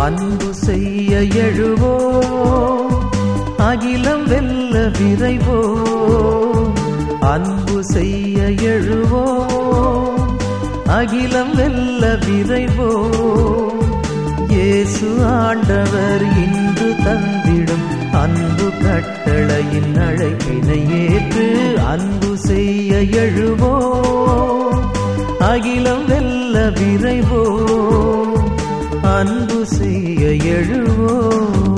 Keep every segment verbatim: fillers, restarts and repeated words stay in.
அன்பு செய்ய எழுவோம், அகிலம் வெல்ல விரைவோம். அன்பு செய்ய எழுவோம், அகிலம் வெல்ல விரைவோம். இயேசு ஆண்டவர் இன்று தந்திடும் அன்பு கட்டளையின் அழைப்பினை ஏற்று அன்பு செய்ய எழுவோம், அகிலம் வெல்ல விரைவோம். அன்பு செய்ய எழுவோம்.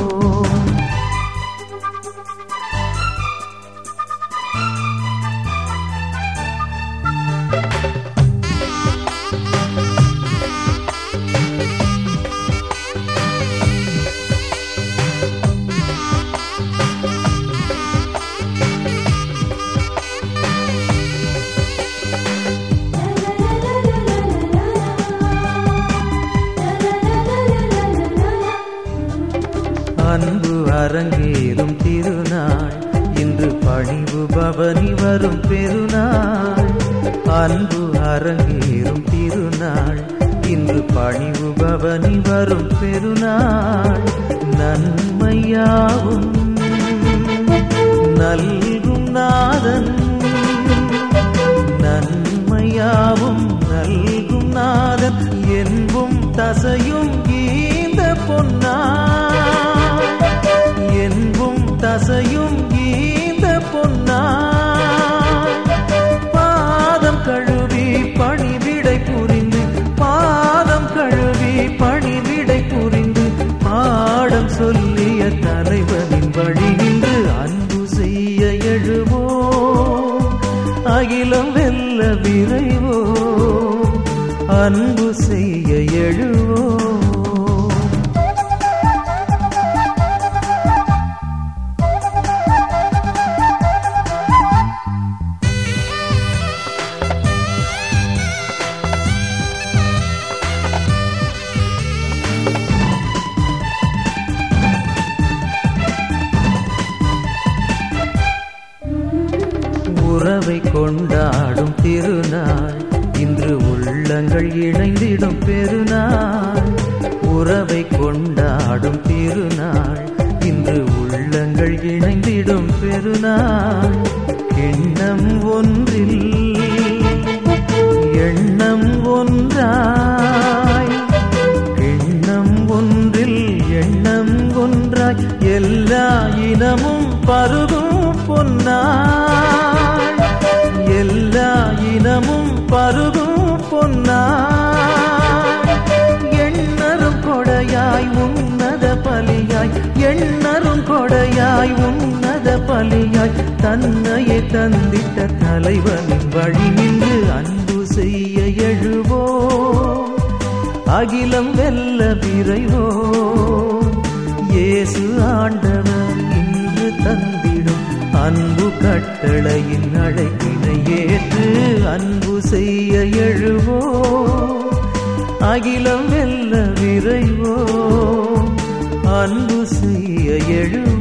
அன்பு அரங்கேறும் திருநாள் இன்று, பணிவு பவனி வரும் பெருநாள். அன்பு அரங்கேறும் திருநாள் இன்று, பணிவு பவனி வரும் பெருநாள். நன்மையாவும் நல்கும் நாதன், நன்மையாவும் நல்கும் நாதன். என்பும் தசையும் கீந்த பொன்னாள், என்பும் தசையும் கீந்த பொன்னாள். பாதம் கழுவி பணிவிடை புரிந்து, பாதம் கழுவி பணிவிடை புரிந்து, பாடம் சொல்லிய தலைவனின் வழி நின்று அன்பு செய்ய எழுவோம், அகிலம் வெல்ல விரைவோம். அன்பு செய்ய எழுவோம். உறவை கொண்டாடும் திருநாள் இன்று, உள்ளங்கள் இணைந்திடும் பெருநாள். உறவை கொண்டாடும் திருநாள் இன்று, உள்ளங்கள் இணைந்திடும் பெருநாள். எண்ணம் ஒன்றில் எண்ணம் ஒன்றாய், எண்ணம் ஒன்றில் எண்ணம் ஒன்றாய். எல்லா இனமும் பருகும் பொன்னாள், எல்லா இனமும் பருகும் பொன்னாள். எண்ணரும் கொடையாய் உன்னத பலியாய், எண்ணரும் கொடையாய் உன்னத பலியாய். தன்னையே தந்திட்ட தலைவனின் வழி நின்று அன்பு செய்ய எழுவோம், அகிலம் வெல்ல விரைவோம். இயேசு ஆண்டவர் இன்று தந்திடும் அன்பு கட்டளையின் அழைப்பினை ஏற்று அன்பு செய்ய எழுவோம், அகிலம் வெல்ல விரைவோம். அன்பு செய்ய எழுவோம்.